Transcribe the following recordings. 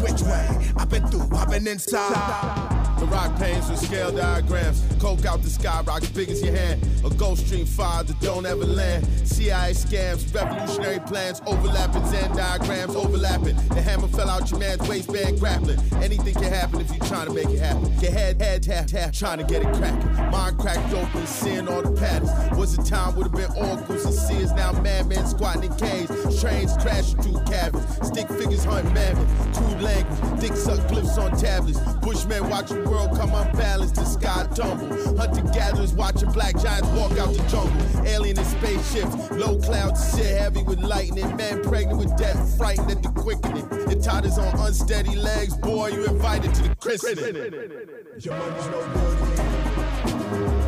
which way? I've been through, I've been inside. The rock panes with scale diagrams. Coke out the sky, rocks big as your hand. A Gulf Stream 5 that don't ever land. CIA scams, revolutionary plans, overlapping Zen diagrams, overlapping. The hammer fell out your man's waistband, grappling. Anything can happen if you're trying to make it happen. Your head tap, trying to get it cracking. Mind cracked open, seeing all the patterns. Was a time would have been oracles and seers, now madmen squatting in caves. Trains crashing through cabins. Stick figures hunting mammoth. Crude language, dick suck glyphs on tablets. Bushmen watching the world come unbalanced, the sky tumble. Hunter-gatherers watching black giants walk out the jungle. Alien in spaceships, low clouds sit heavy with lightning. Men pregnant with death, frightened at the quickening. The tide is on unsteady legs, boy, you invited to the christening. Your money's no good.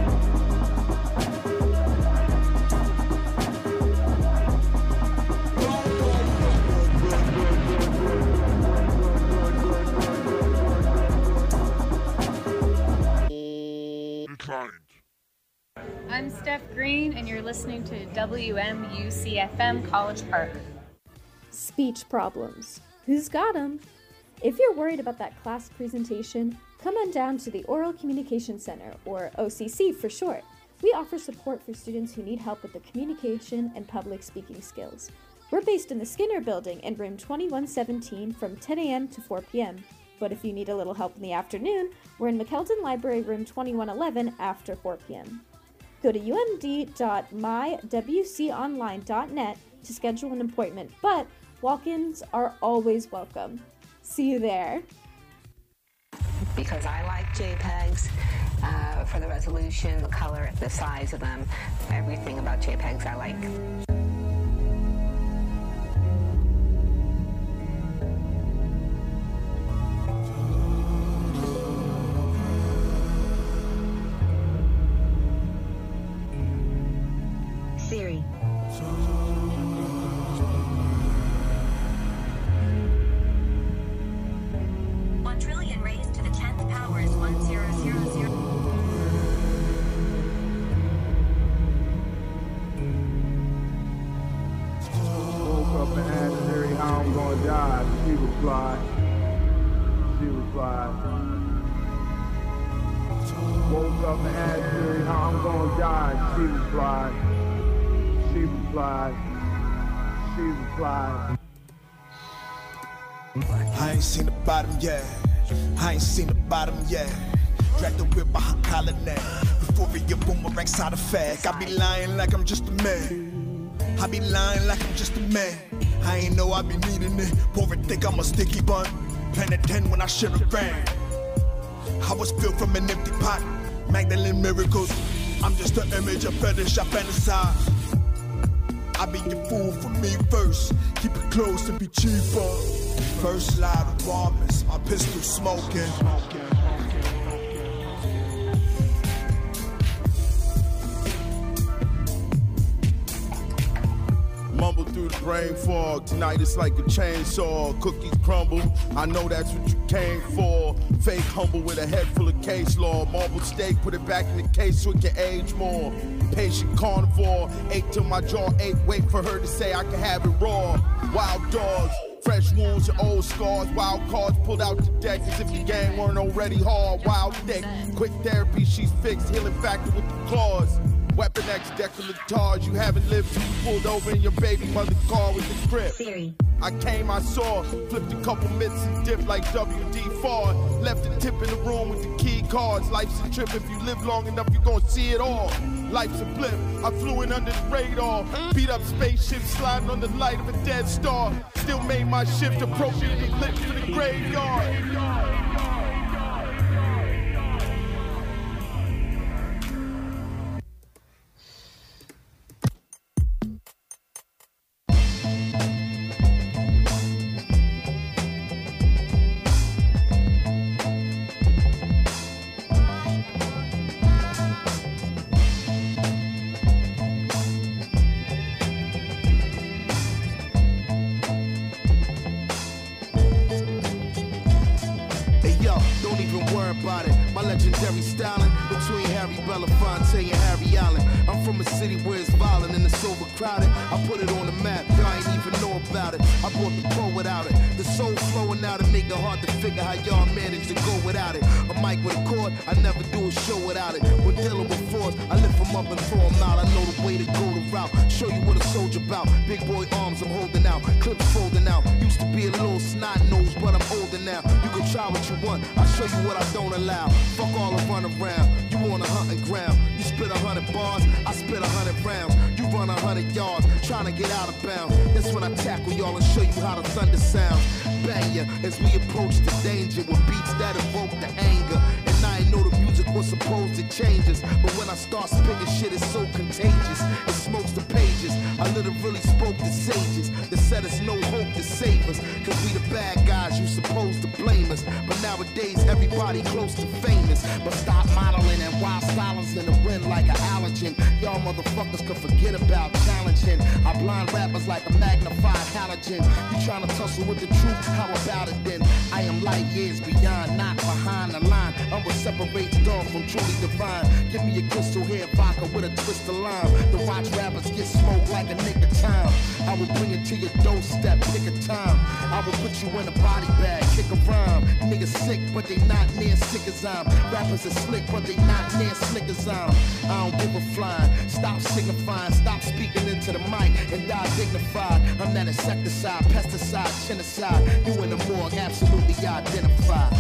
I'm Steph Green, and you're listening to WMUC-FM College Park. Speech problems. Who's got 'em? If you're worried about that class presentation, come on down to the Oral Communication Center, or OCC for short. We offer support for students who need help with their communication and public speaking skills. We're based in the Skinner Building in room 2117 from 10 a.m. to 4 p.m. But if you need a little help in the afternoon, we're in McKeldin Library room 2111 after 4 p.m. Go to umd.mywconline.net to schedule an appointment, but walk-ins are always welcome. See you there. Because I like JPEGs for the resolution, the color, the size of them, everything about JPEGs I like. Siri. 1 trillion raised to the 10th power is 1000. Woke up and asked Siri how I'm gonna die. She replied. Woke up and asked Siri how I'm gonna die. She replied. I ain't seen the bottom yet. Drag the whip behind collar neck. Before we get boomerang side effect. I be lying like I'm just a man. I ain't know I be needing it. Pour it thick, I'm a sticky bun. Planet 10 when I share a brand. I was built from an empty pot. Magdalene miracles. I'm just an image, a fetish, I fantasize. I be your fool for me first. Keep it close and be cheaper. First loud apartments, my pistol smoking. Mumble through the brain fog. Tonight it's like a chainsaw. Cookies crumble. I know that's what you came for. Fake humble with a head full of case law. Marble steak, put it back in the case so it can age more. Patient carnivore. Ate till my jaw ache. Wait for her to say I can have it raw. Wild dogs. Fresh wounds and old scars. Wild cards pulled out the deck as if the game weren't already hard. Wild thick. Quick therapy, she's fixed. Healing factor with the claws. Weapon X decolletage, you haven't lived till you pulled over in your baby mother's car with the grip. Siri. I came, I saw, flipped a couple mitts and dipped like WD-4. Left a tip in the room with the key cards. Life's a trip, if you live long enough, you gon' see it all. Life's a blip, I flew in under the radar. Beat up spaceships sliding on the light of a dead star. Still made my shift appropriately lit for the graveyard. About it. My legendary styling between Harry Belafonte and Harry Allen. I'm from a city where it's violent and it's overcrowded. I put it on the map, y'all ain't even know about it. I brought the pro without it. The soul flowing out and make it hard to figure how y'all manage to go without it. A mic with a cord, I never do a show without it. When dealing with force, I lift them up and throw them out. I know the way to go the route. Show you what a soldier about. Big boy arms I'm holding out, clips folding out. Used to be a little snot nose, but I'm older now. You can try what you want, I'll show you what I don't allow. Fuck all the run around, you on a hunting ground. You spit 100 bars, I spit 100 rounds. You run 100 yards, trying to get out of bounds. That's when I tackle y'all and show you how the thunder sounds. Bang ya as we approach the danger with beats that evoke the anger. And I ain't know the music was supposed to change us, but when I start spitting shit, it's so contagious. It smokes the pages. I literally spoke to sages that said it's no hope to save us, cause we the bad guys, you supposed to blame us. But nowadays everybody close to famous. But stop modeling and wild silence in the wind like an allergen. Y'all motherfuckers could forget about challenging. I blind rappers like a magnified halogen. You tryna tussle with the truth, how about it then? I am light years beyond, not behind the line. I'm what separates dog from truly divine. Give me a crystal hair vodka with a twist of lime. The watch rappers get smoked like a nigga time. I will bring it to your doorstep, pick a time. I will put you in a body bag, kick a rhyme. Niggas sick, but they not near sick as I'm. Rappers are slick, but they not near slick as I'm. I don't give a flying. Stop signifying, stop speaking into the mic and die dignified. I'm that insecticide, pesticide, genocide. You in the morgue, absolutely identified.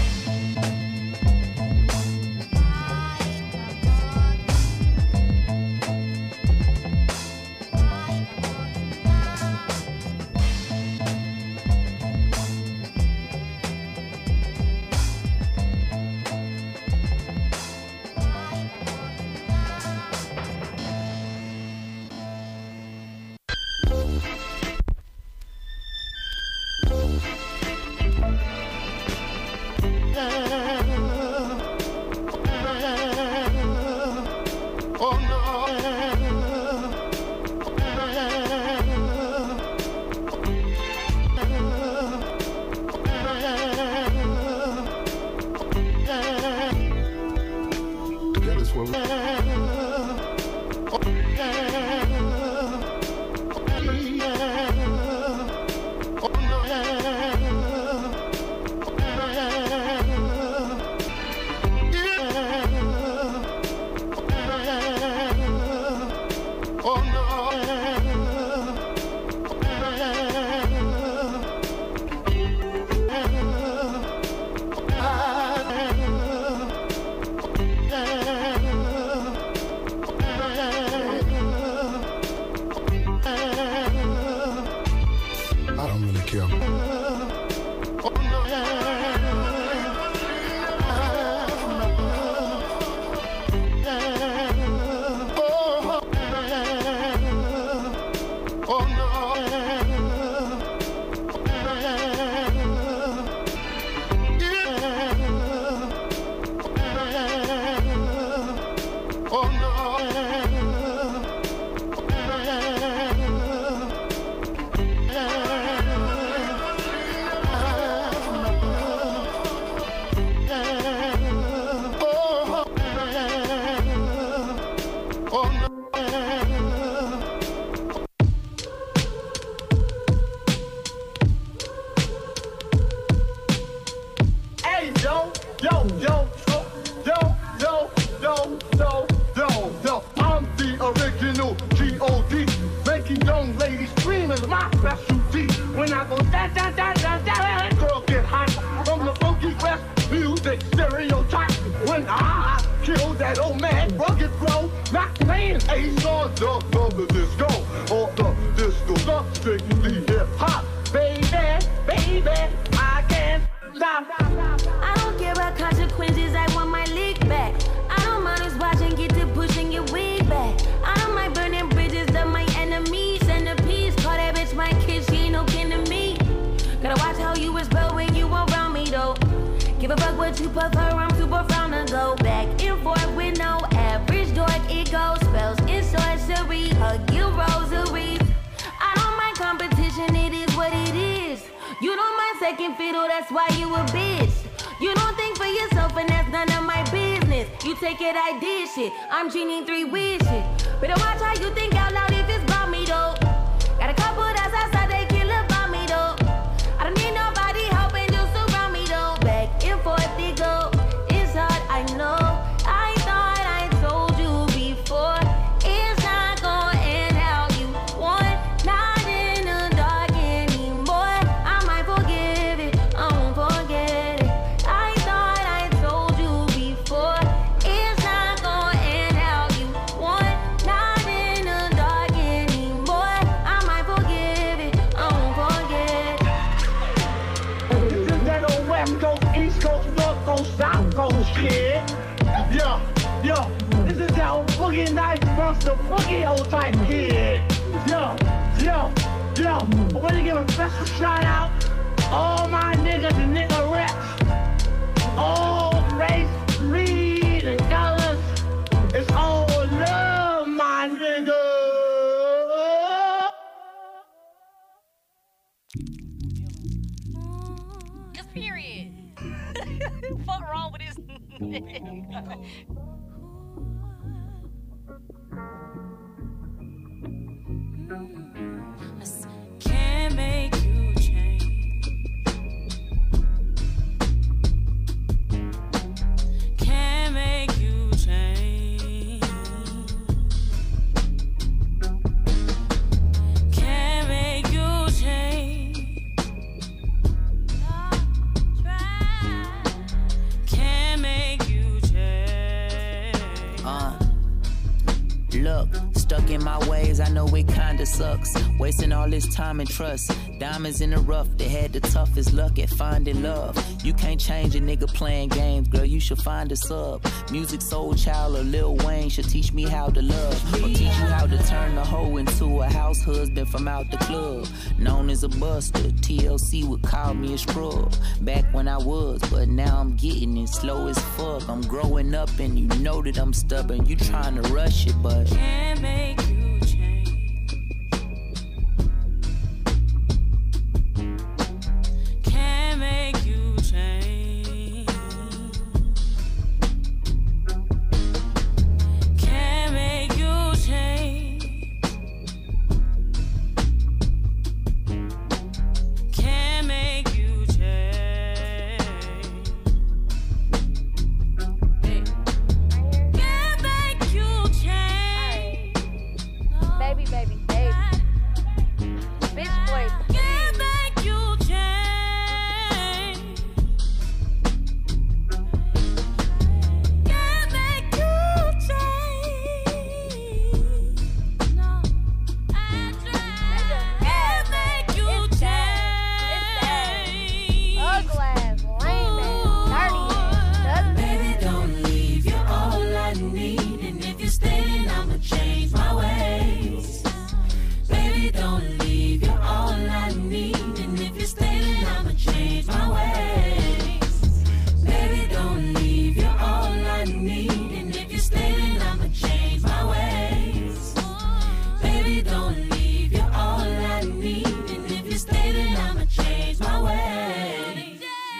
You don't think for yourself and that's none of my business. You take it, I did shit. I'm Genie 3 wishes. Better watch how you think out loud if it's about me though. Got a couple that's outside, they kill about me though. I don't need nobody helping just around me though. Back and forth they go. It's hard, I know. I thought I told you before. It's not gonna end how you want. Not in the dark anymore. I might forgive it, I won't forget it. I thought I told you before. It's not gonna end how you want. Not in the dark anymore. I might forgive it, I won't forget it. This is that old West Coast, East Coast, North Coast, South Coast shit. Yo, this is that old Boogie Nights versus the Boogie old type kid. Yo, I want to give a special shout out all my niggas and nigga reps. All race, creed, and colors. It's all love, my nigga. Just period. What wrong with this nigga? Can't make you change. Can't make you change. Can't make you change. Can't make you change. Look, stuck in my ways, I know it kinda sucks. Wasting all this time and trust. Diamonds in the rough, they had the toughest luck at finding love. You can't change a nigga playing games, girl, you should find a sub. Music Soul Child or Lil Wayne should teach me how to love. Or teach you how to turn the hoe into a house husband from out the club. Known as a buster, TLC would call me a scrub. Back when I was, but now I'm getting it slow as fuck. I'm growing up and you know that I'm stubborn. You trying to rush it, but can't make you change. Can't make you change. Can't make you change. Can't make you change. Can't make you change. Baby. Bitch boy. Can't make you change. Can't make you change. No, I tried. Can't make you change. Ugly ass, lame ass, dirty ass. Baby, don't leave. You're all I need. And if you stay, I'ma change my ways. Baby, don't leave. You're all I need. And if you stay, I'ma change my ways. Baby, don't leave. You're all I need. And if you stay, I'ma change my ways. Baby, don't leave. You're all I need. And if you stay, I'ma change my ways.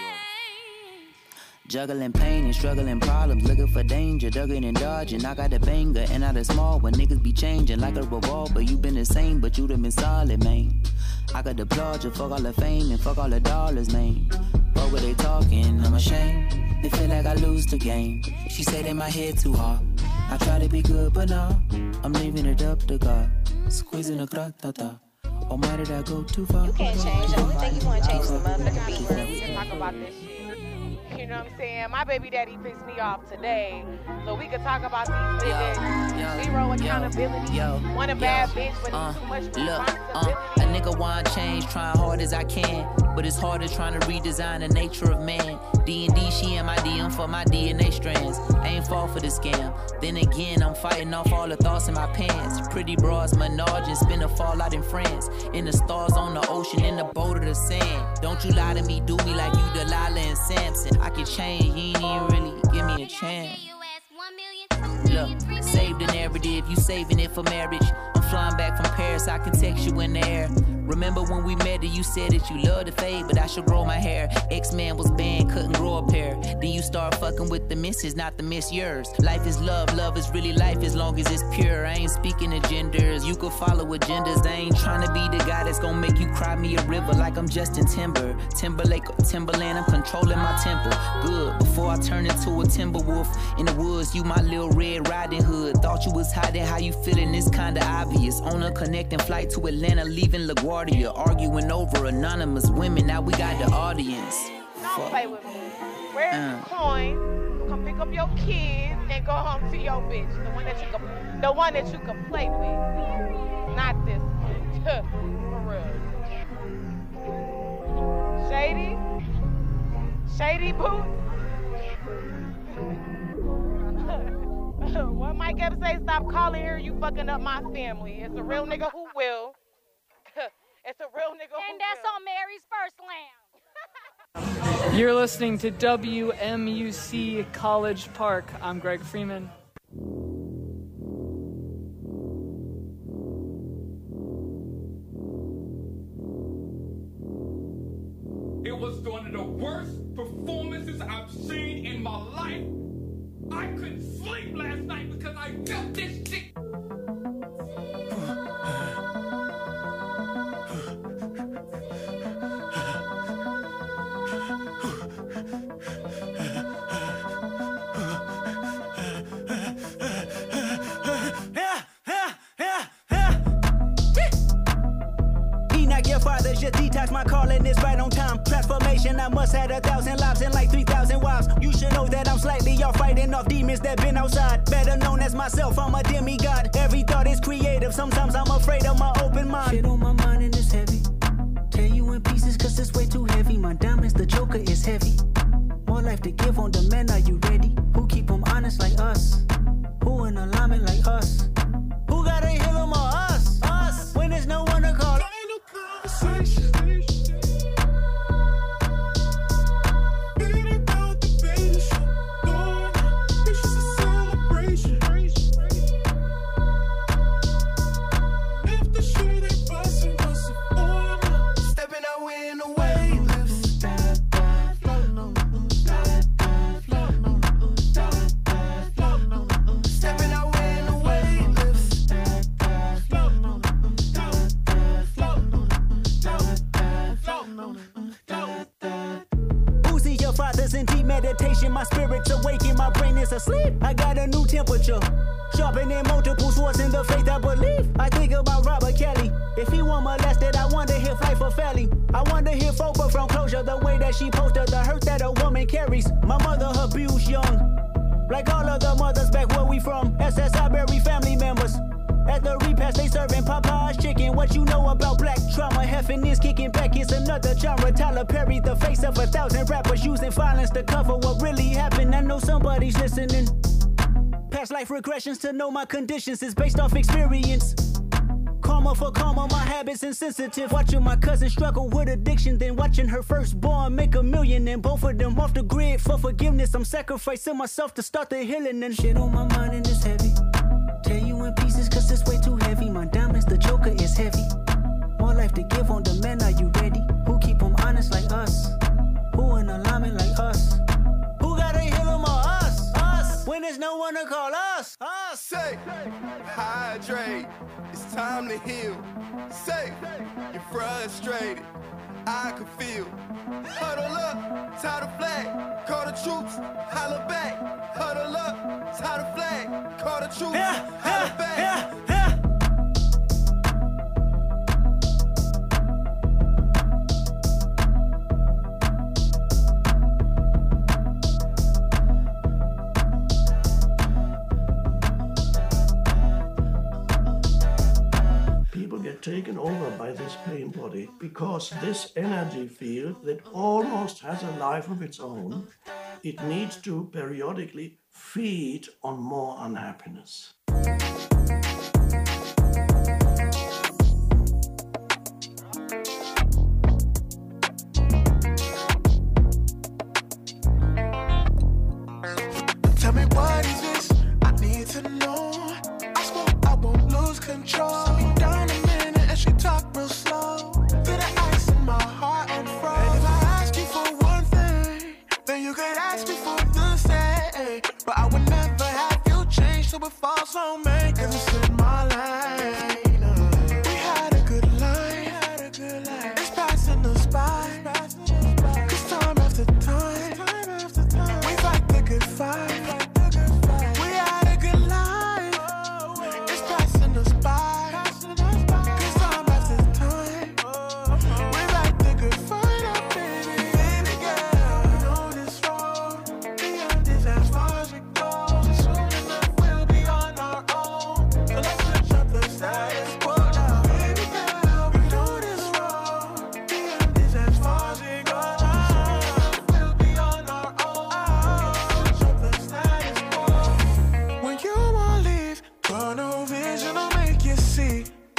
juggling pain and struggling problems, looking for danger, ducking and dodging. I got a banger and not a small one. Niggas be changing like a revolver. You been the same, but you done been solid, man. I got the applaud you, fuck all the fame and fuck all the dollars, man. Fuck what they talking, I'm ashamed. They feel like I lose the game. She said in my head too hard. I try to be good, but no, I'm leaving it up to God. Squeezing a gratata. Or might did I go too far? You can't change. The only thing you want to change is the motherfucking beat. We can talk about this shit. You know what I'm saying? My baby daddy pissed me off today. So we could talk about these niggas. Zero accountability. Want a bad bitch, but too much responsibility. A nigga want change, trying hard as I can. But it's harder trying to redesign the nature of man. D&D, she in my DM for my DNA strands. I ain't fall for the scam. Then again, I'm fighting off all the thoughts in my pants. Pretty bras, Menage, and spin a fallout in France. In the stars on the ocean, in the boat of the sand. Don't you lie to me, do me like you Delilah and Samson. I can change, you ain't even really give me a chance. Look, saved the narrative, you saving it for marriage. I'm flying back from Paris, I can text you in the air. Remember when we met and you said that you loved to fade, but I should grow my hair. X-Man was banned, couldn't grow a pair. Then you start fucking with the misses, not the miss yours. Life is love, love is really life as long as it's pure. I ain't speaking of genders, you could follow agendas. I ain't trying to be the guy that's gonna make you cry me a river like I'm Justin Timberlake or Timberland, I'm controlling my temper. Good, before I turn into a timber wolf in the woods, you my little Red Riding Hood. Thought you was hiding, how you feeling, it's kinda obvious. On a connecting flight to Atlanta, leaving LaGuardia. Arguing over anonymous women, now we got the audience. Don't play with me. Where's the coin? Come pick up your kids and go home to your bitch. The one that you can play with. Not this one. For real. Shady? Shady Boots? What Mike ever say? Stop calling here, you fucking up my family. It's a real nigga who will. It's a real nigga who And that's will. on Mary's first lamb. You're listening to WMUC College Park. I'm Greg Freeman. It was one of the worst performances I've seen in my life. I couldn't sleep last night because I felt this shit. Just detox, my calling is right on time. Transformation, I must have 1,000 lives and like 3,000 wives. You should know that I'm slightly off, fighting off demons that been outside. Better known as myself, I'm a demigod. Every thought is creative, sometimes I'm afraid of my open mind. Shit on my mind and it's heavy. Tear you in pieces cause it's way too heavy. My diamonds, the joker is heavy. More life to give on demand, are you ready? Who keep them honest like us? Who in alignment like us? Who gotta heal them or us? Us, when there's no one to call. My spirit's awakened, my brain is asleep. I got a new temperature, sharpening multiple swords in the faith I believe. I think about Robert Kelly. If he were molested, I wonder if life for felling. I wonder if Oprah from Closure, the way that she posted the hurt that a woman carries. My mother abused young, like all of the mothers back where we from. SSI bury family members. At the repast, they serving Popeye's chicken. What you know about black trauma? Heffing is kicking back, it's another genre. Tyler Perry, the face of 1,000 rappers using violence to cover what really happened. I know somebody's listening. Past life regressions to know my conditions is based off experience. Karma for karma, my habits insensitive. Watching my cousin struggle with addiction, then watching her firstborn make $1 million, and both of them off the grid for forgiveness. I'm sacrificing myself to start the healing, and shit on my mind and it's heavy. Tear you in pieces cause it's way too heavy. My diamonds, the joker is heavy. More life to give on demand, are you ready? Who keep them honest like us? Who in alignment like us? Who gotta heal them or us? Us, when there's no one to call us? Us. Say, hydrate, it's time to heal. Say, you're frustrated, I can feel. Huddle up, tie the flag, call the troops, holler back. Huddle up, tie the flag, call the troops, holler back. People get taken over by this pain body because this energy field that almost has a life of its own, it needs to periodically feed on more unhappiness. Tell me what is this? I need to know. I swear I won't lose control. Slow me down a minute and she talk real slow.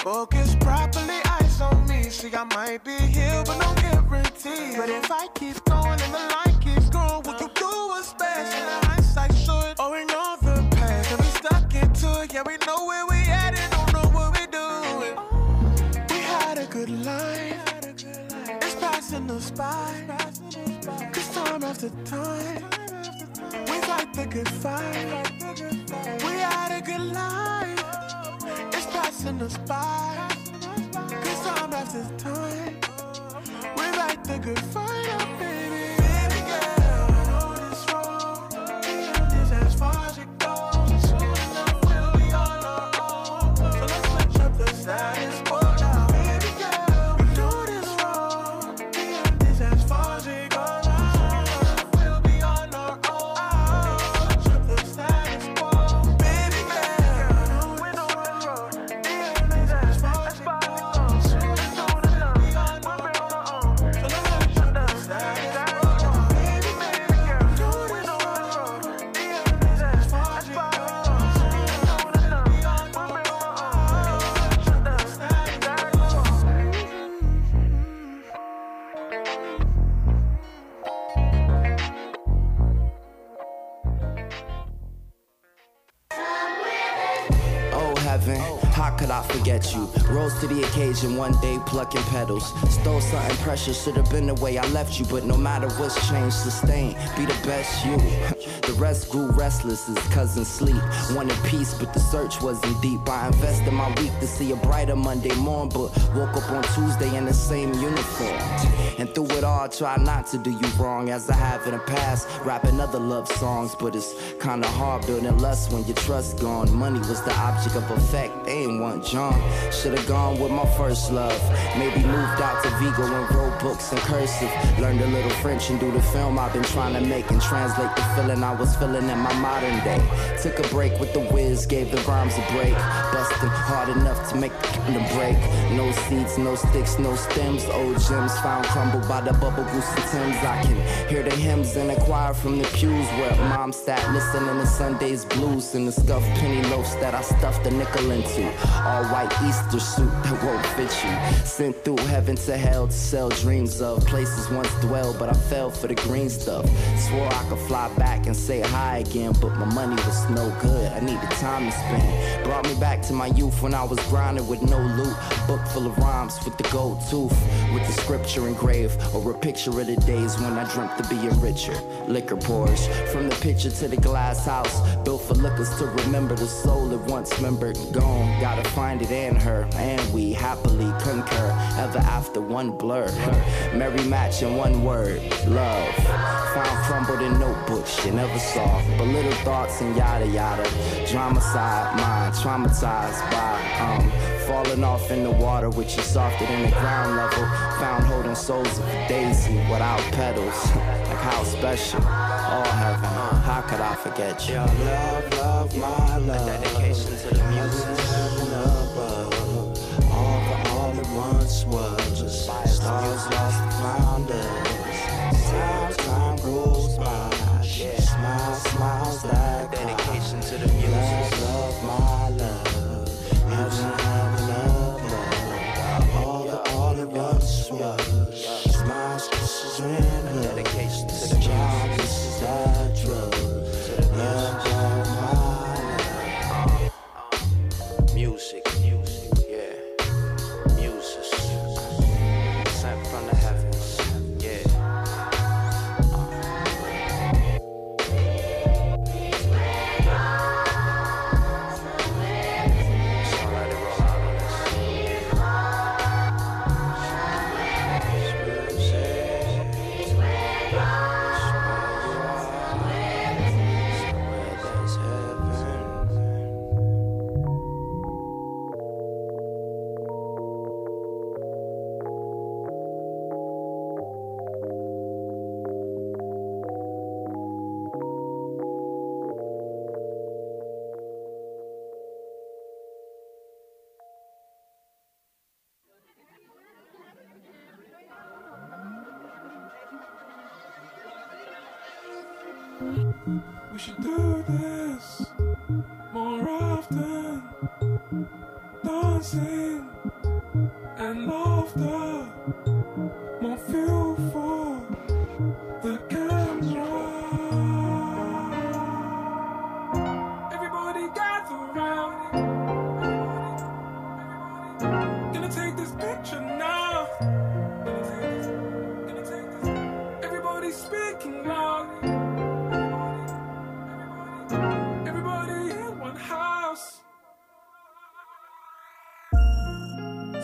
Focus properly, eyes on me. See, I might be healed, but no guarantee. But if I keep going and the light keeps growing, what you do is best. And the hindsight should, or ignore the past. And we stuck into it, yeah, we know where we at and don't know what we doing. We had a good life, it's passing us by. Cause time after time, we fight the good fight. We had a good life, it's passing us by. Cause time after time, we fight the good fight, oh baby. Baby girl, I know this road, beyond this as far as it goes. And soon enough we'll be on our own. So let's switch up the status quo now. Baby girl, we know this road, beyond this as far as it goes. How could I forget you? Rose to the occasion, one day plucking petals. Stole something precious, should have been the way I left you. But no matter what's changed, sustain, be the best you. The rest grew restless as cousins sleep. Wanted peace, but the search wasn't deep. I invested my week to see a brighter Monday morn, but woke up on Tuesday in the same uniform. And through it all, I try not to do you wrong, as I have in the past. Rapping other love songs, but it's kinda hard building lust when your trust gone. Money was the object of affect, they ain't want John. Should've gone with my first love. Maybe moved out to Vigo and wrote books in cursive. Learned a little French and do the film I've been trying to make, and translate the feeling I was feeling in my modern day. Took a break with the whiz, gave the rhymes a break. Busting hard enough to make the break. No seeds, no sticks, no stems. Old gems found crumbled by the bubble goose and Timbs. I can hear the hymns in the choir from the pews where mom sat listening to Sunday's blues and the scuffed penny loaves that I stuffed a nickel into. All white Easter suit that won't fit you. Sent through heaven to hell to sell dreams of places once dwelled, but I fell for the green stuff. Swore I could fly back and say hi again, but my money was no good. I needed time to spend. Brought me back to my youth when I was grinding with no loot. Book full of rhymes with the gold tooth, with the scripture engraved, or a picture of the days when I dreamt of being richer. Liquor pours from the pitcher to the glass house, built for lookers to remember the soul that once remembered. Gone, gotta find it in her, and we happily concur. Ever after one blur, merry match in one word, love. Found crumbled in notebooks you never saw, but little thoughts and yada yada. Drama side, mind traumatized by falling off in the water, which is softer than the ground level. Found holding souls of a daisy without petals. Like how special, all heaven. How could I forget you? Your love, love, my love. A dedication to the music. All it once was. Stars lost and found us. Time goes by. Smile, smiles that dedication to the music. Love, my love. Music, love. All it once was. Smiles, kisses, and love. Dedication to the music. This is that drug. Love, my love. Music. We should do this more often. Dancing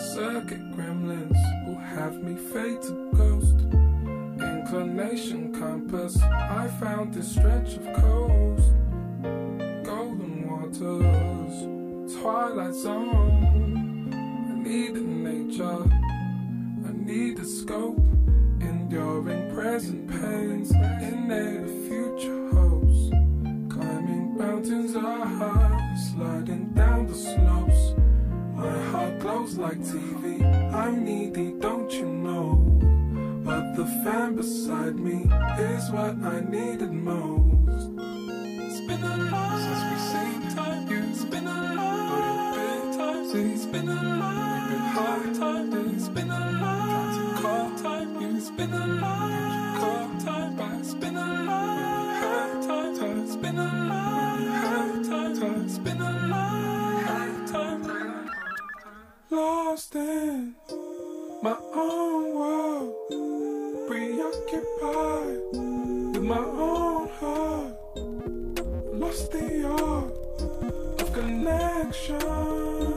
Circuit gremlins will have me fade to ghost. Inclination compass, I found this stretch of coast. Golden waters, twilight zone. I need a nature, I need a scope. Enduring present pains, innate future hopes. Climbing mountains are high, sliding down the slopes. My heart glows like TV, I'm needy, don't you know? But the fan beside me is what I needed most. It's been a long since we seen time, it's been a long, but it's been time since it's been a long, we've been hard time, it's been a long, trying to call time, it's been a long, call time, but it's been a long, hard time, it's been a long, hard time, it's been a long, hard time. Lost in my own world, preoccupied with my own heart, lost the art of connection.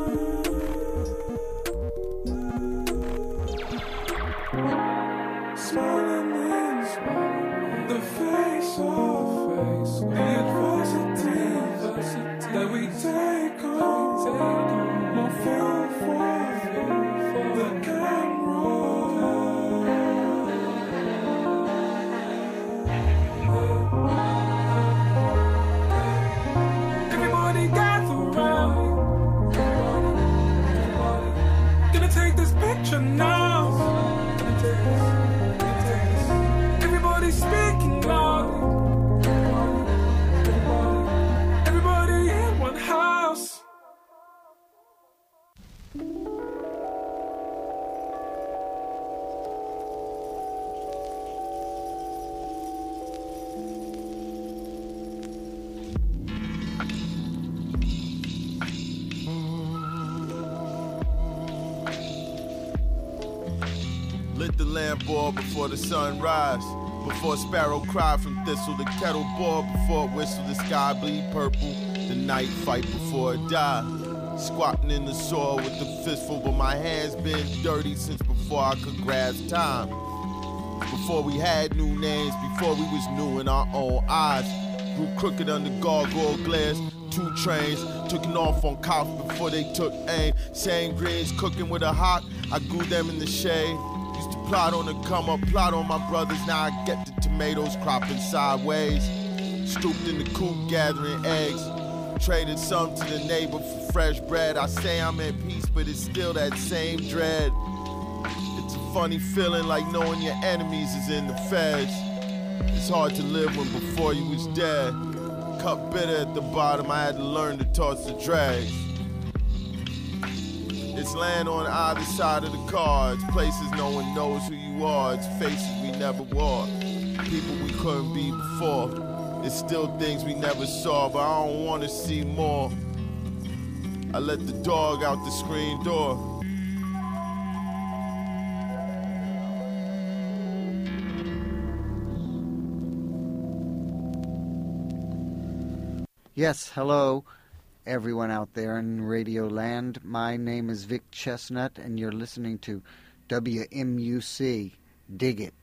Smiling in the face of the adversities that we take on, no fuel for the camera. Everybody gather round. Gonna take this picture now. Everybody speaking loud. Everybody in one house. Lit the lamp boil before the sun rise. Before sparrow cry from thistle, the kettle boil before it whistle, the sky bleed purple, the night fight before it die. Squatting in the soil with the fistful, but my hands been dirty since before I could grasp time. Before we had new names, before we was new in our own eyes. Grew crooked under gargoyle glares, 2 trains, taking off on cops before they took aim. Same greens cooking with a hawk, I grew them in the shade. Used to plot on the come up, plot on my brothers, now I get the tomatoes cropping sideways. Stooped in the coop gathering eggs, traded some to the neighbor for fresh bread. I say I'm at peace, but it's still that same dread. It's a funny feeling like knowing your enemies is in the feds. It's hard to live when before you was dead. Cup bitter at the bottom, I had to learn to toss the dregs. It's land on either side of the cards, places no one knows who you are. It's faces we never wore, people we couldn't be before. It's still things we never saw, but I don't want to see more. I let the dog out the screen door. Yes, hello, everyone out there in Radio Land. My name is Vic Chestnut, and you're listening to WMUC. Dig it.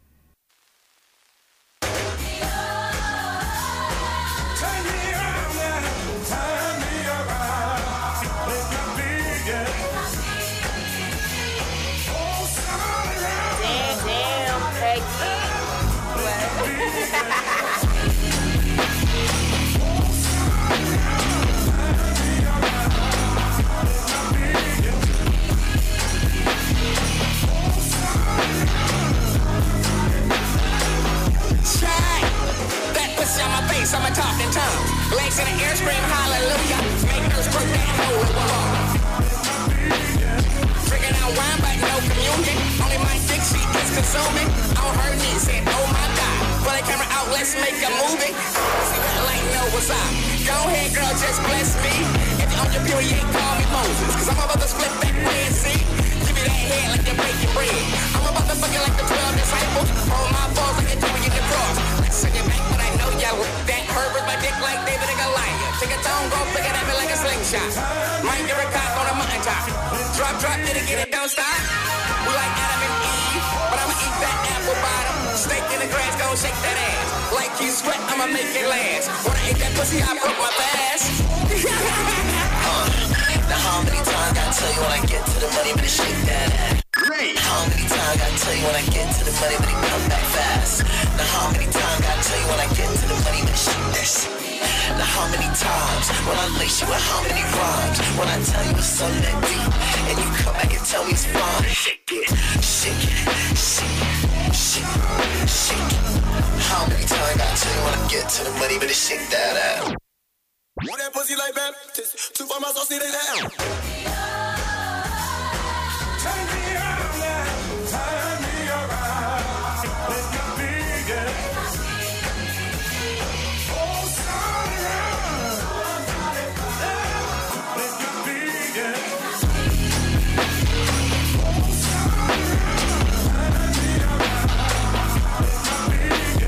I'm a talking tongue. Legs in the air, scream hallelujah. Make no stroke down, holy wall. Drinking out wine, but no communion. Only my dick she is consuming. On her knees, said, oh my God. Pull the camera out, let's make a movie. See what like know what's up. Go ahead, girl, just bless me. If you're on your period, call me Moses. Cause I'm about to split that Red Sea. Give me that head like you're baking bread. I'm about to fuck you like the 12 disciples. Hold my balls like you're doing the cross. Let's send you back, but I know y'all. That hurt with my dick like David and Goliath. Take a tone, go pick it up like a slingshot. Mind your cock on a mountain top. Drop Drop it and get it, don't stop. We like Adam and Eve, but I'ma eat that apple bottom. Steak in the grass, gon' shake that ass. Like you sweat, I'ma make it last. When I ate that pussy, I broke my fast. Now how many times I tell you when I get to the money, but it shake that ass. Great. How many times I tell you when I get to the money, but it come back fast. Now how many times I tell you when I get to the money, but it shake that shit. Now how many times when I lace you with how many rhymes? When I tell you it's something that deep, and you come back and tell me it's fine. Shake it, shake it, shake it, shake it, shake it. How many times I tell you when I get to the money, but it shake that ass. Want that pussy like Baptist? 2 for my sauce, need it down. Turn me around now, turn me around. Let me begin. Oh, turn around. Let me begin. Oh, turn me around. Let me begin.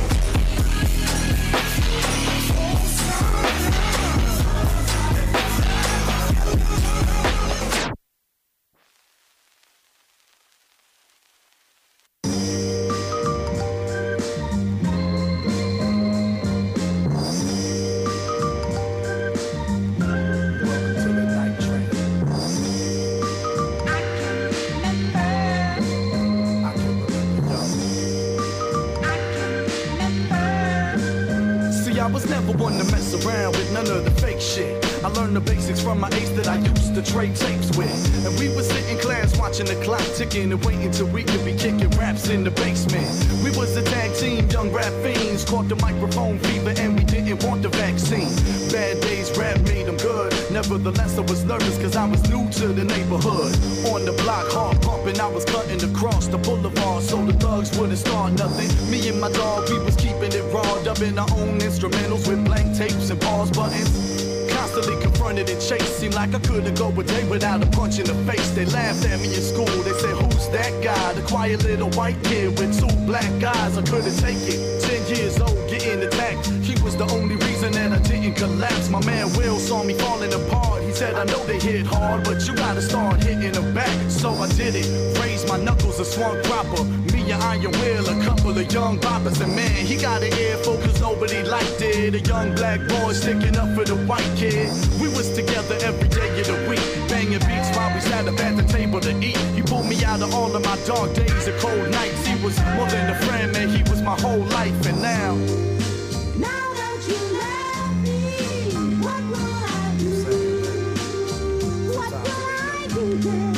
I was never one to mess around with none of the fake shit. I learned the basics from my ace that I used to trade tapes with. And we would sit in class watching the clock ticking and waiting till we could be kicking raps in the basement. We was a tag team, young rap fiends, caught the microphone fever and we didn't want the vaccine. Bad days, rap made them good. Nevertheless, I was nervous cause I was new to the neighborhood. On the block, hard pumping, I was cutting across the boulevard so the thugs wouldn't start nothing. Me and my dog, we was keeping it raw, dubbing our own instrumentals with blank tapes and pause buttons. Constantly confronted and chased, seemed like I couldn't go a day without a punch in the face. They laughed at me in school, they said, who's that guy? The quiet little white kid with 2 black eyes. I couldn't take it, 10 years old, getting attacked. He was the only reason that I didn't collapse. My man Will saw me falling apart. He said, I know they hit hard, but you gotta start hitting them back. So I did it, raised my knuckles and swung proper. Me and Iron Will, a couple of young boppers. And man, he got an earful cause nobody liked it. A young black boy sticking up for the white kid. We was together every day of the week, banging beats while we sat up at the table to eat. He pulled me out of all of my dark days and cold nights. He was more than a friend, man, he was my whole life. And now that you left me, what will I do? What will I do then?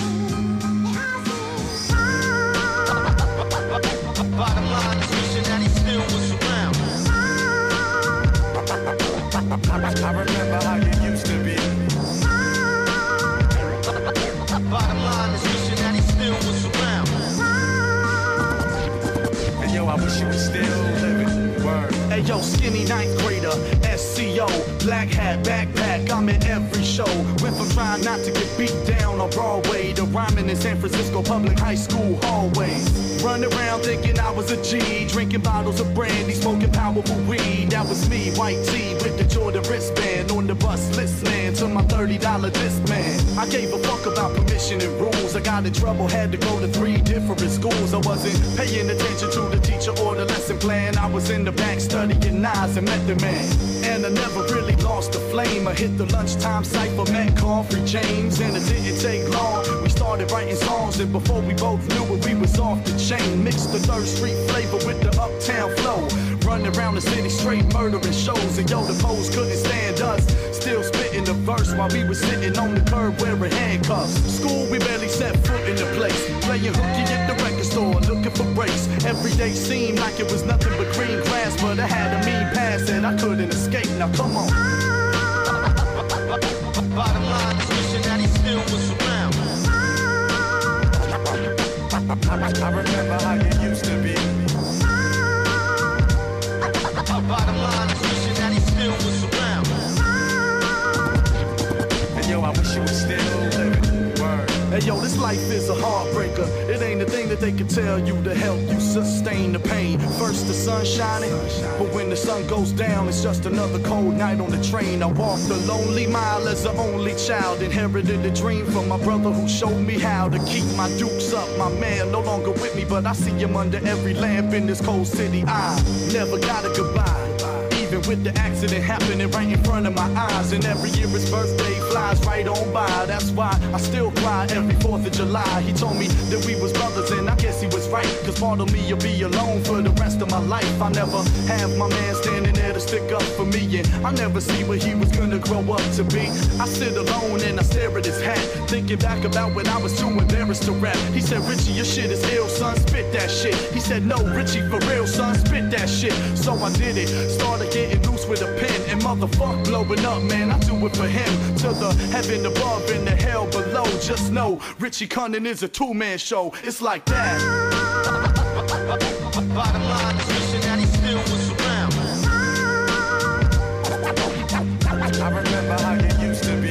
Bottom line is wishing that he still was around. I remember how you used to be. Bottom line is wishing that he still was around. And yo, I wish you was still living. Word. Hey yo, skinny 9th grader, SCO, black hat, backpack, I'm in every show. Went from trying not to get beat down on Broadway to rhyming in San Francisco public high school hallways. Run around thinking I was a G, drinking bottles of brandy, smoking powerful weed. That was me, white tee with the Jordan wristband, on the bus listening to my $30 Discman. I gave a fuck about permission and rules. I got in trouble, had to go to 3 different schools. I wasn't paying attention to the teacher or the lesson plan. I was in the back studying Nas and Method Man. And I never really lost the flame. I hit the lunchtime cypher, met Coffee James, and it didn't take long. We started writing songs, and before we both knew it, we was off the chain. Mixed the 3rd Street flavor with the uptown flow. Running around the city straight murdering shows, and yo, the foes couldn't stand us. Still spitting the verse while we was sitting on the curb wearing handcuffs. School, we barely set foot in the place. Playing hooky at the record store, looking for breaks. Every day seemed like it was nothing but green grass, but I had a mean past that I couldn't escape. Now come on. Bottom line is wishing that he still was around. I remember how you used to be. Bottom line is wishing that he still was around. And yo, I wish you was still living. Word. Hey yo, this life is a heartbreaker. It ain't a thing that they can tell you to help you sustain the pain. First the sun shining, but when the sun goes down, it's just another cold night on the train. I walked the lonely mile as the only child. Inherited a dream from my brother who showed me how to keep my dukes up. My man no longer with me, but I see him under every lamp in this cold city. I never got a goodbye. Even with the accident happening right in front of my eyes. And every year his birthday flies right on by. That's why I still cry every 4th of July. He told me that we was brothers and I guess he was right. Cause part of me will be alone for the rest of my life. I never have my man standing there to stick up for me. And I never see what he was gonna grow up to be. I sit alone and I stare at his hat, thinking back about when I was too embarrassed to rap. He said, Richie, your shit is ill, son, spit that shit. He said, no, Richie, for real, son, spit that shit. So I did it, started getting loose with a pen. And motherfuck blowing up, man, I do it for him. To the heaven above and the hell below. Just know, Richie Cunning is a two-man show. It's like that. Bottom line is wishing that he still was around. I remember how you used to be.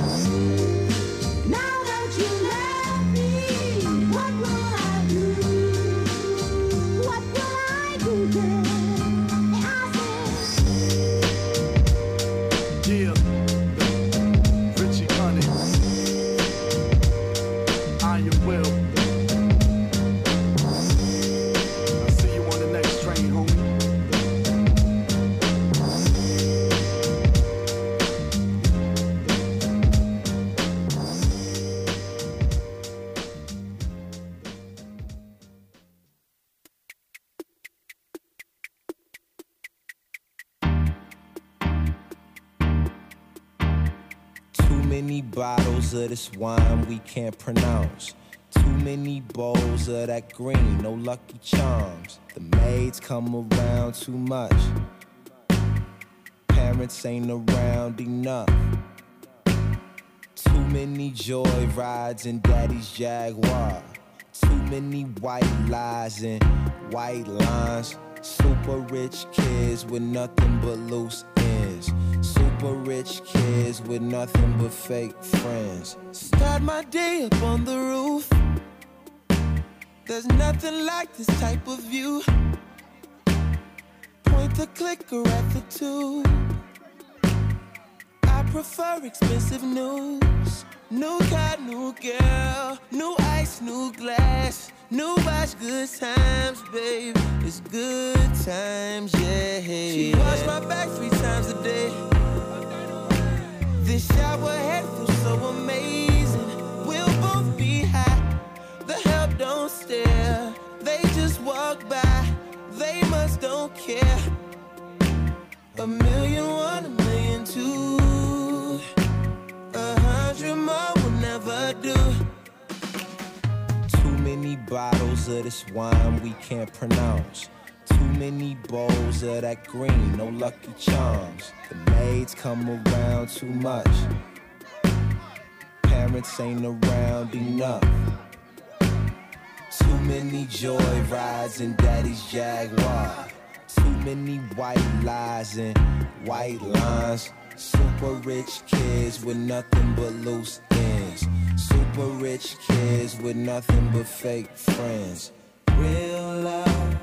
Now that you left me, what will I do? What will I do then? Yeah, Richie Cunning, I will. I'll see you on the next train, homie. Many bottles of this wine we can't pronounce. Too many bowls of that green, no Lucky Charms. The maids come around too much. Parents ain't around enough. Too many joy rides in daddy's Jaguar. Too many white lies and white lines. Super rich kids with nothing but loose ends. Super rich kids with nothing but fake friends. Start my day up on the roof. There's nothing like this type of view. Point the clicker at the tube. I prefer expensive news. New car, new girl, new ice, new glass. New watch, good times, babe. It's good times, yeah. She wash my back 3 times a day. This shower head feels so amazing. We'll both be high. The help don't stare. They just walk by. They must don't care. 1,000,001, 1,000,002. 100 more will never do. Too many bottles of this wine we can't pronounce. Too many bowls of that green, no Lucky Charms. The maids come around too much. Parents ain't around enough. Too many joy rides in daddy's Jaguar. Too many white lies and white lines. Super rich kids with nothing but loose ends. Super rich kids with nothing but fake friends. Real love.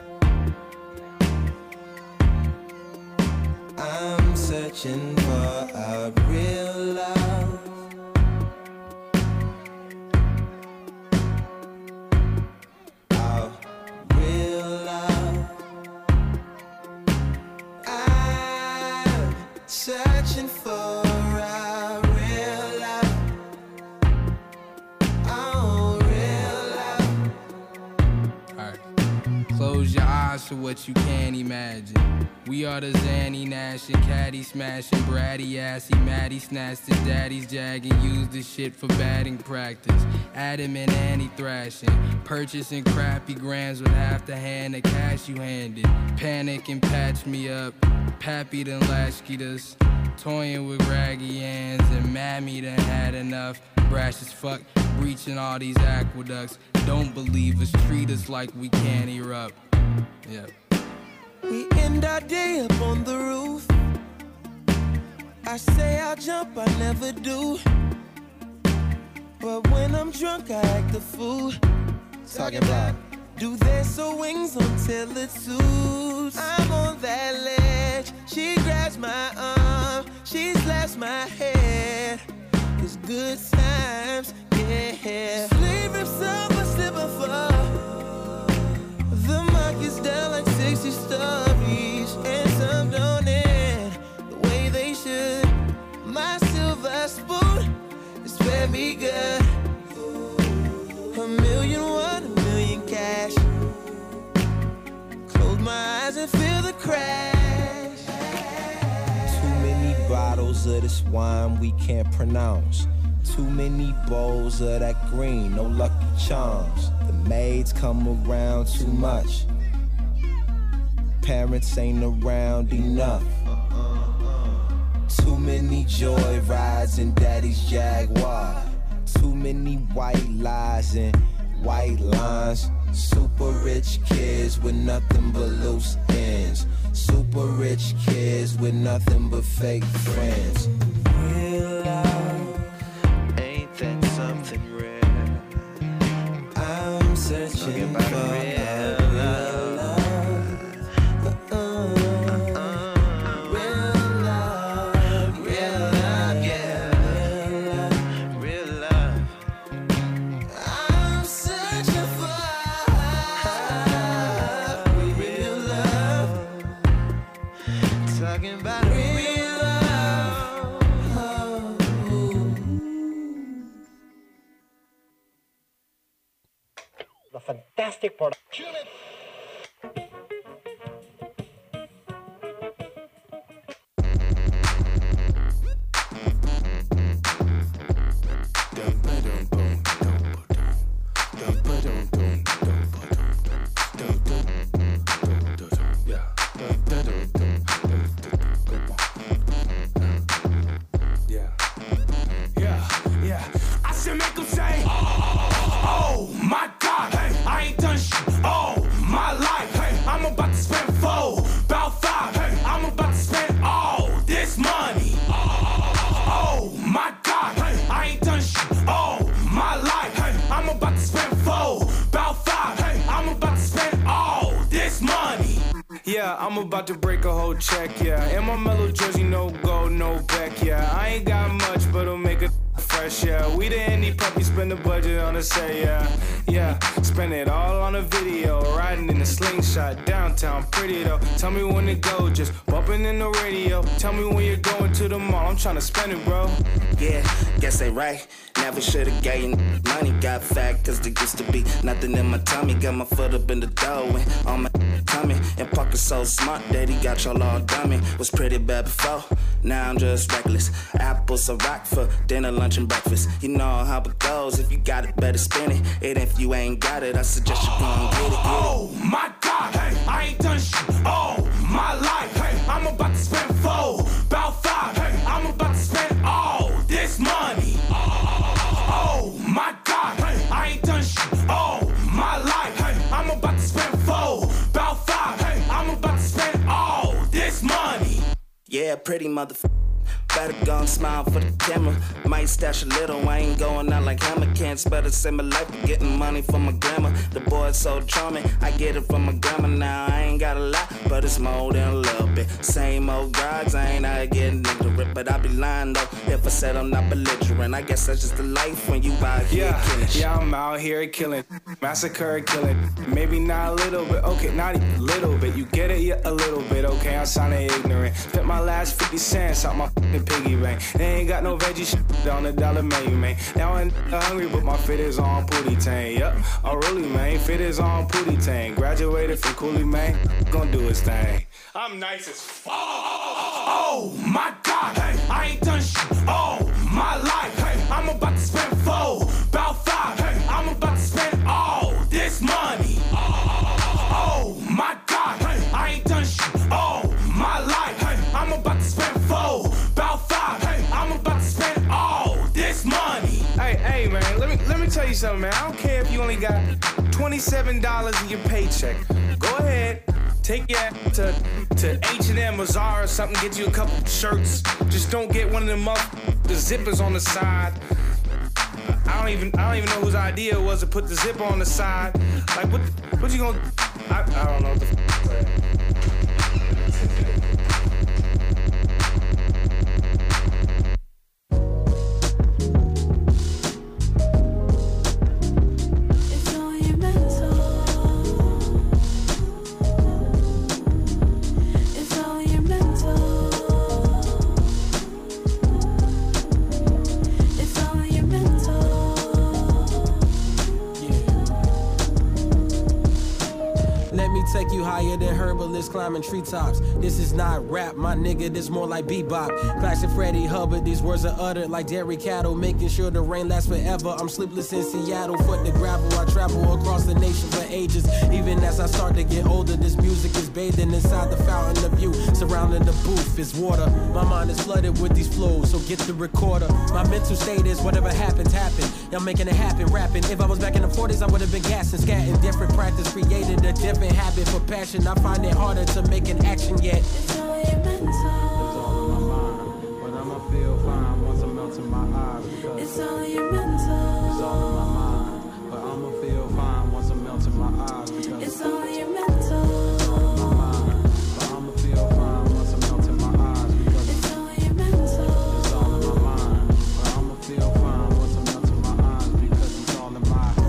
I'm searching for a real love. A real love. I'm searching for a real love. Oh, real love. Alright. Close your eyes to what you can't imagine. We are the Zanny Nash and Caddy smashing, bratty assy, Maddie snatched his daddy's jag and used the shit for batting practice. Adam and Annie thrashing, purchasing crappy grams with half the hand of cash you handed. Panic and patch me up, Pappy done latchkeyed us, toying with raggy hands and Mammy done had enough. Brash as fuck, breaching all these aqueducts. Don't believe us, treat us like we can't erupt. Yep. We end our day up on the roof. I say I'll jump, I never do. But when I'm drunk, I act a fool. Talking about. Do their so wings until it suits. I'm on that ledge. She grabs my arm. She slaps my head. It's good times, yeah. Sleep rips up a slip and fall. The market's down like 60 stories. And some don't end the way they should. My silver spoon is fed me good. $1 million, $1 million cash. Close my eyes and feel the crash. Too many bottles of this wine we can't pronounce. Too many bowls of that green, no Lucky Charms. The maids come around too much. Parents ain't around enough. Too many joy rides in daddy's Jaguar. Too many white lies and white lines. Super rich kids with nothing but loose ends. Super rich kids with nothing but fake friends. Real love, ain't that something rare? I'm searching for real love. Fantastic product. I should make them say, oh my God, hey, I ain't done shit all my life. Hey, I'm about to spend 4, about 5. Hey, I'm about to spend all this money. Oh my God, hey, I ain't done shit all my life. Hey, I'm about to spend 4, about 5. Hey, I'm about to spend all this money. Yeah, I'm about to break a whole check, yeah. In my mellow jersey, no gold, no back, yeah. I ain't got much, but it'll make it fresh, yeah. We the indie puppy, spend the budget on a set, yeah. Yeah, spend it all on a video. Riding in a slingshot, downtown, pretty though. Tell me when to go, just bumping in the radio. Tell me when you're going to the mall, I'm trying to spend it, bro. Yeah, guess they right. Never should've gave you money. Got fat cause there used to be nothing in my tummy. Got my foot up in the door and on my tummy. And pocket so smart that he got y'all all dummy. Was pretty bad before, now I'm just reckless. Apples a rock for dinner, lunch and breakfast. You know how it goes, if you got it, better spend it. And if you ain't got it, I suggest you go and get it. Oh my God, hey, I ain't done shit all my life. Hey, I'm about to spend 4, about 5. Hey, I'm about to spend all this money. Oh my God, hey, I ain't done shit all my life. Hey, I'm about to spend 4, about 5. Hey, I'm about to spend all this money. Yeah, pretty motherfucker. Better go and smile for the camera. Might stash a little, I ain't going out like hammer. Can't spell the same life, but getting money from my grandma. The boy's so charming, I get it from my grandma now. I ain't got a lot, but it's more than a little bit. Same old guards, I ain't out getting ignorant. But I be lying though, if I said I'm not belligerent. I guess that's just the life when you out here killing shit. Yeah, I'm out here killing, massacre killing. Maybe not a little bit, okay, not even a little bit. You get it, yeah, a little bit, okay, I'm sounding ignorant. Spent my last 50 cents out my fucking piggy bank. They ain't got no veggie shit on the dollar menu, man. Now I'm hungry, but my fit is on Pootie Tang. Yup, oh really, man, fit is on Pootie Tang. Graduated from Cooley, man, gonna do his thing. I'm nice as fuck. Oh my God, hey, I ain't done shit all my life. Hey, I'm about to spend 4, about 5. Hey, I'm about to spend all this money. Oh my God, hey, I ain't done shit all my life. Hey, I'm about to spend 4, about 5. Hey, I'm about to spend all this money. Hey man, let me tell you something, man. I don't care if you only got $27 in your paycheck. Go ahead. Take your ass to H&M or Zara or something, get you a couple shirts. Just don't get one of them up, the zippers on the side. I don't even know whose idea it was to put the zipper on the side. Like, what you gonna? I don't know what the take you higher than herbalists climbing treetops. This is not rap, my nigga, this more like bebop. Classic Freddie Hubbard, these words are uttered like dairy cattle, making sure the rain lasts forever. I'm sleepless in Seattle, foot the gravel. I travel across the nation for ages. Even as I start to get older, this music is bathing inside the fountain of you. Surrounding the booth is water. My mind is flooded with these flows, so get the recorder. My mental state is whatever happens, happen. I'm making it happen, rapping. If I was back in the 40s, I would have been gassing, scatting. Different practice created a different habit. For passion, I find it harder to make an action yet. It's all your mental. It's all in my mind, but I'ma feel fine once I'm melting my eyes. It's all your mental. It's all in my mind, but I'ma feel fine once I'm melting my eyes. It's all your mental. It's all in my mind, but I'ma feel fine once I'm melting my eyes. It's all your mental. It's all in my mind, but I'ma feel fine once I'm melting my eyes because it's all in my mind.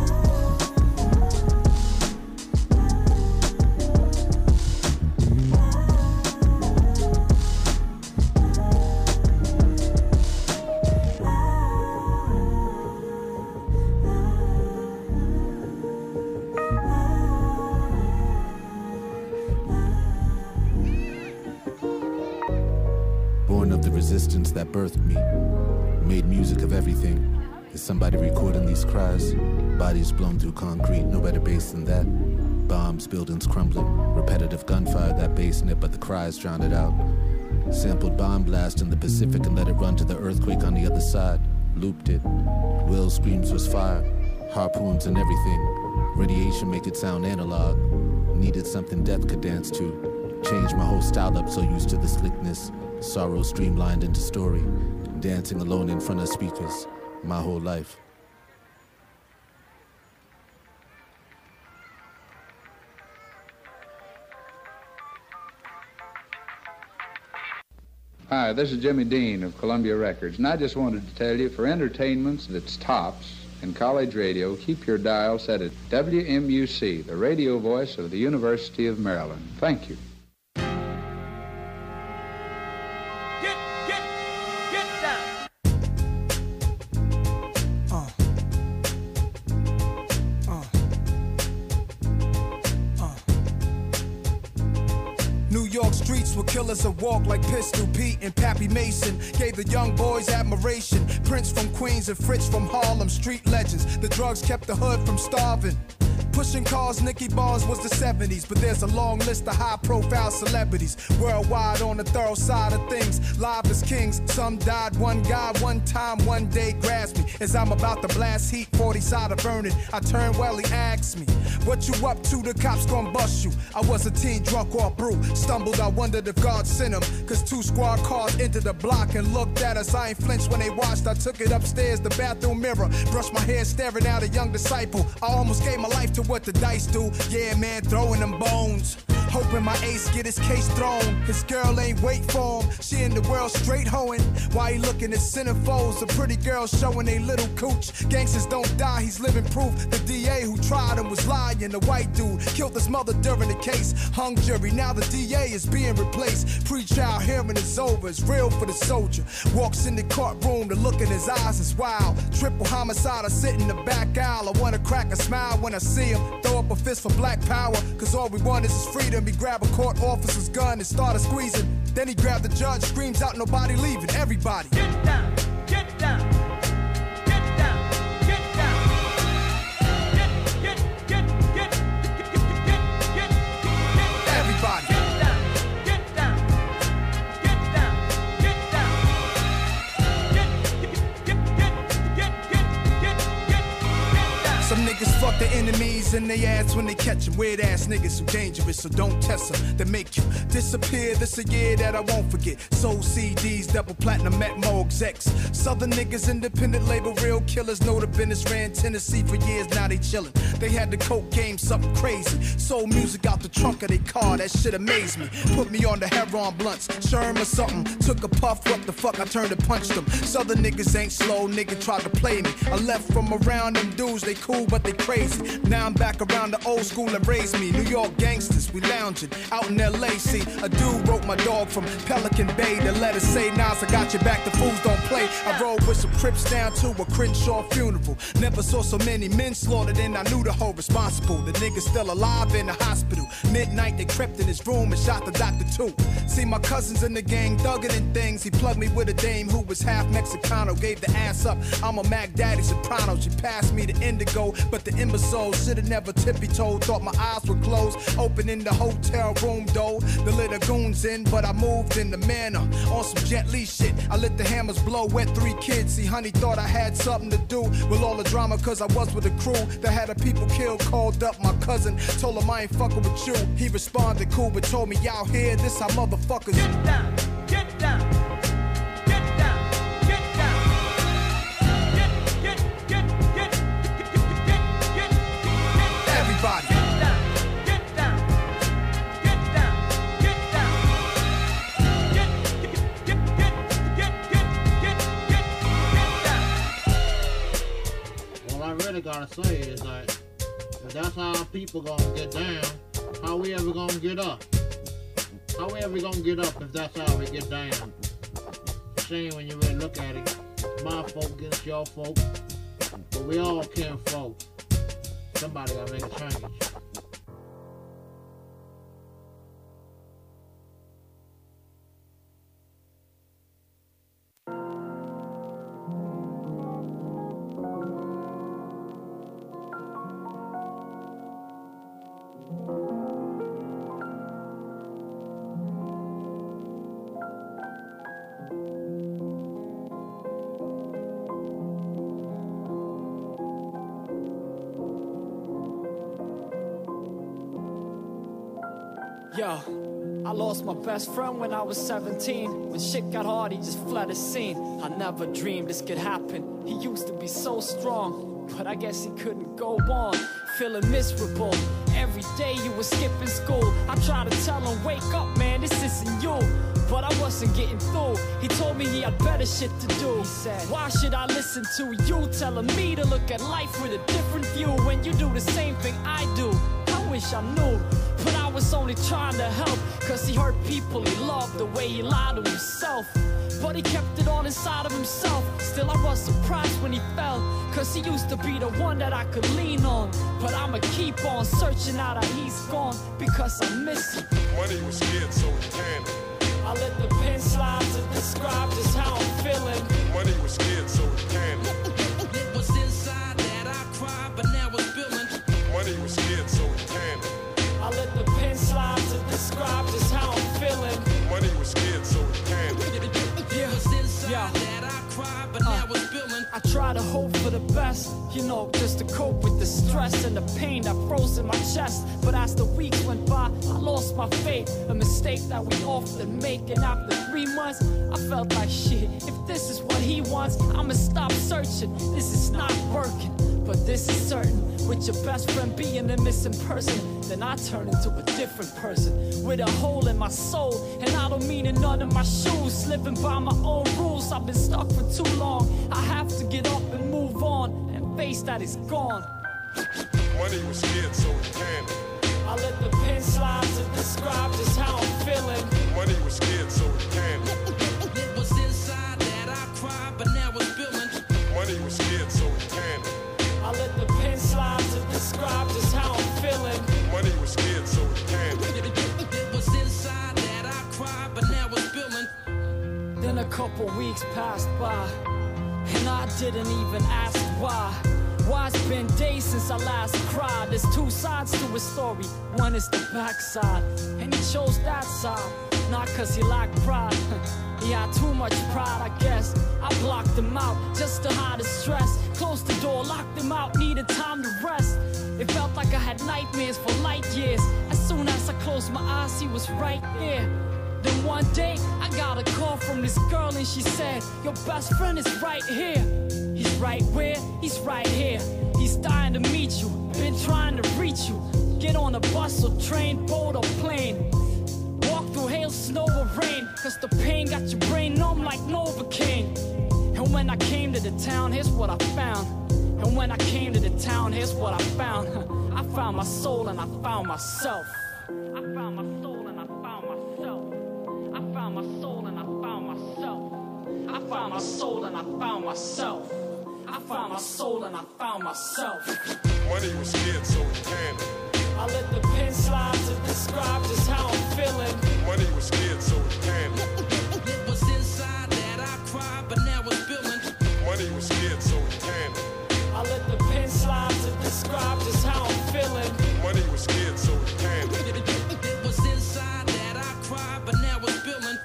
Resistance that birthed me, made music of everything. Is somebody recording these cries? Bodies blown through concrete, no better bass than that. Bombs, buildings crumbling, repetitive gunfire, that bass in it, but the cries drowned it out. Sampled bomb blast in the Pacific and let it run to the earthquake on the other side. Looped it. Will screams was fire, harpoons and everything. Radiation make it sound analog. Needed something death could dance to. Changed my whole style up, so used to the slickness. Sorrow streamlined into story, dancing alone in front of speakers, my whole life. Hi, this is Jimmy Dean of Columbia Records, and I just wanted to tell you, for entertainments that's tops in college radio, keep your dial set at WMUC, the radio voice of the University of Maryland. Thank you. Where killers would walk like Pistol Pete and Pappy Mason. Gave the young boys admiration. Prince from Queens and Fritz from Harlem, street legends. The drugs kept the hood from starving. Pushing cars, Nicky Bars was the 70s, but there's a long list of high-profile celebrities worldwide on the thorough side of things. Live as kings, some died. One guy, one time, one day grasped me as I'm about to blast heat. 40 side of Vernon. I turned well, he asked me, "What you up to? The cops gon' bust you." I was a teen drunk off brew. Stumbled, I wondered if God sent him, cause 2 squad cars entered the block and looked at us. I ain't flinched when they watched. I took it upstairs, the bathroom mirror. Brushed my hair, staring at a young disciple. I almost gave my life to what the dice do. Yeah, man, throwing them bones. Hoping my ace get his case thrown. His girl ain't wait for him. She in the world straight hoeing. Why he looking at centerfolds? The pretty girls showing they little cooch. Gangsters don't die, he's living proof. The DA who tried him was lying. The white dude killed his mother during the case. Hung jury, now the DA is being replaced. Pre-trial hearing is over, it's real for the soldier. Walks in the courtroom, the look in his eyes is wild. Triple homicide, I sit in the back aisle. I wanna crack a smile when I see him. Throw up a fist for black power, cause all we want is his freedom. He grabbed a court officer's gun and started squeezing. Then he grabbed the judge, screams out, nobody leaving. Everybody get down, get down, get down, get down. Get everybody get down, get down, get down, get down. Some niggas fuck the enemies in their ass when they catch them. Weird ass niggas who dangerous, so don't test them. They make you disappear. This a year that I won't forget. Sold CDs, double platinum, met more execs. Southern niggas, independent label, real killers. Know the business, ran Tennessee for years, now they chillin'. They had the coke game, something crazy. Sold music out the trunk of their car, that shit amazed me. Put me on the heroin blunts, Sherm or something. Took a puff, what the fuck, I turned and punched them. Southern niggas ain't slow, nigga tried to play me. I left from around them dudes, they cool but they crazy. Now I'm back around the old school that raised me. New York gangsters, we lounging out in LA. See, a dude wrote my dog from Pelican Bay. The letter say, Nas, I got your back, the fools don't play. I rode with some Crips down to a Crenshaw funeral. Never saw so many men slaughtered and I knew the whole responsible. The nigga's still alive in the hospital. Midnight they crept in his room and shot the doctor too. See my cousins in the gang thugging and things. He plugged me with a dame who was half Mexicano. Gave the ass up, I'm a Mac Daddy soprano. She passed me the indigo, but the imbecile should've never tippy-toed. Thought my eyes were closed, open in the hotel room door. The little goons in, but I moved in the manner. On some Jet Li shit, I let the hammers blow, wet 3 kids. See, honey thought I had something to do with all the drama, cause I was with a crew that had a people killed. Called up my cousin, told him I ain't fucking with you. He responded cool, but told me, y'all hear this, how motherfuckers get down, get down. Gotta say is that if that's how people gonna get down, how we ever gonna get up? How we ever gonna get up if that's how we get down? Shame when you really look at it. My folk against your folk, but we all kin folk. Somebody gotta make a change. Yo, I lost my best friend when I was 17. When shit got hard, he just fled the scene. I never dreamed this could happen. He used to be so strong, but I guess he couldn't go on. Feeling miserable. Every day you were skipping school. I tried to tell him, wake up, man, this isn't you. But I wasn't getting through. He told me he had better shit to do. He said, why should I listen to you telling me to look at life with a different view when you do the same thing I do? I wish I knew, but I was only trying to help, cause he hurt people he loved the way he lied to himself. But he kept it all inside of himself. Still I was surprised when he fell, cause he used to be the one that I could lean on. But I'ma keep on searching now that he's gone, because I miss him. Money was scared, so he panicked. I let the pen slide to describe just how I'm feeling. Money was scared, so he panicked. It was inside that I cried, but now it's spilling. Money was scared, so he panicked. I let the pen slide to describe just how I'm feeling. Money was scared, so he panicked. It was inside that I cried, but now it's spilling. I try to hope for the best, you know, just to cope with the stress and the pain that froze in my chest. But as the weeks went by, I lost my faith, a mistake that we often make. And after 3 months, I felt like shit. If this is what he wants, I'ma stop searching. This is not working, but this is certain. With your best friend being a missing person, then I turn into a different person, with a hole in my soul. And I don't mean in none of my shoes, living by my own rules. I've been stuck for too long. I have to get up and move on, and face that it's gone. Money was scared, so he panicked. I let the pen slide to describe just how I'm feeling. Money was scared, so he panicked. It was inside that I cried, but now it's spilling. Money was scared, so he panicked. I let the pen slide to describe just how I'm feeling. Money was scared, so he panicked. It was inside that I cried, but now it's spilling. Then a couple weeks passed by, and I didn't even ask why. Why it's been days since I last cried. There's 2 sides to a story. One is the backside, and he chose that side, not cause he lacked pride. He had too much pride, I guess. I blocked him out just to hide the stress. Closed the door, locked him out, needed time to rest. It felt like I had nightmares for light years. As soon as I closed my eyes, he was right there. Then one day, I got a call from this girl and she said, your best friend is right here. He's right where? He's right here. He's dying to meet you, been trying to reach you. Get on a bus or train, boat or plane. Walk through hail, snow or rain, cause the pain got your brain numb like Novocaine. And when I came to the town, here's what I found. And when I came to the town, here's what I found. I found my soul and I found myself. I found my soul and I found myself. I found my soul and I found myself. I found my soul and I found myself. I found my soul and I found myself. Money was scared, so it panicked. I let the pen slide to describe just how I'm feeling. Money was scared, so it panicked. It was inside that I cried, but now it's building. Money was scared, so it panicked. I let the pen slide to describe just how I'm feeling. Money was scared, so it panicked. It was inside that I cried, but now it's building.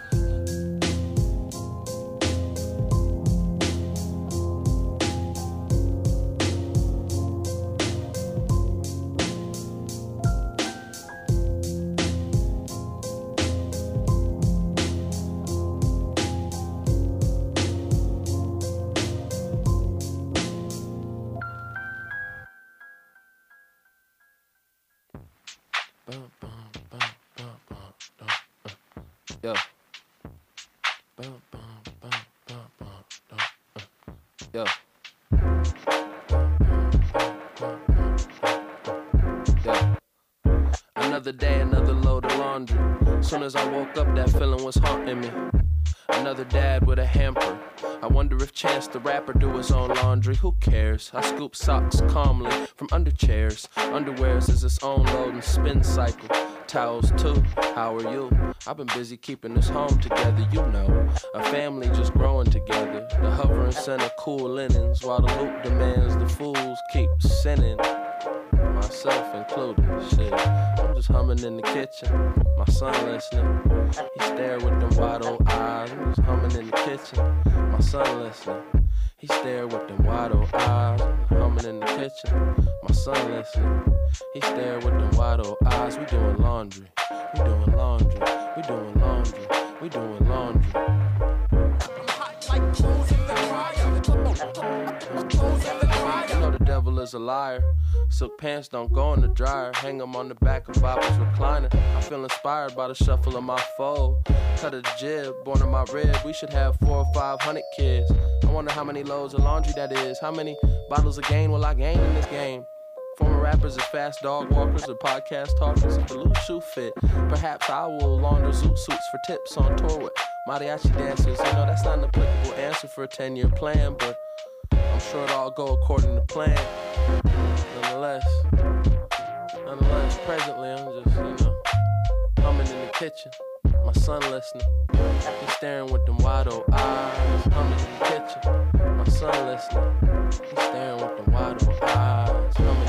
Yo. Yo. Yo. Another day, another load of laundry. Soon as I woke up, that feeling was haunting me. Another dad with a hamper. I wonder if Chance the Rapper do his own laundry. Who cares? I scoop socks calmly from under chairs. Underwears is its own load and spin cycle. Towels too. How are you? I've been busy keeping this home together, you know. A family just growing together. The hovering center cool linens while the loop demands the fools keep sinning. Myself included, shit. I'm just humming in the kitchen. My son listening. He stared with them wide old eyes. I'm just humming in the kitchen. My son listening. He stared with them wide old eyes. Humming in the kitchen. My son listening. He stared with them wide old eyes. We doing laundry. We doing laundry. We doing laundry. We doing laundry. You know the devil is a liar. Silk pants don't go in the dryer. Hang them on the back of Bob's recliner. I feel inspired by the shuffle of my fold. Cut of the jib, born in my rib. We should have 400 or 500 kids. I wonder how many loads of laundry that is. How many bottles of gain will I gain in this game? Former rappers is fast dog walkers or podcast talkers. If the loose shoe fit, perhaps I will launder zoot suits for tips on tour with mariachi dancers. You know, that's not an applicable answer for a 10-year plan, but I'm sure it'll all go according to plan. Nonetheless, presently I'm just, you know, humming in the kitchen. My son listening. He's staring with them wide old eyes. Humming in the kitchen. My son listening. He's staring with them wide old eyes. Humming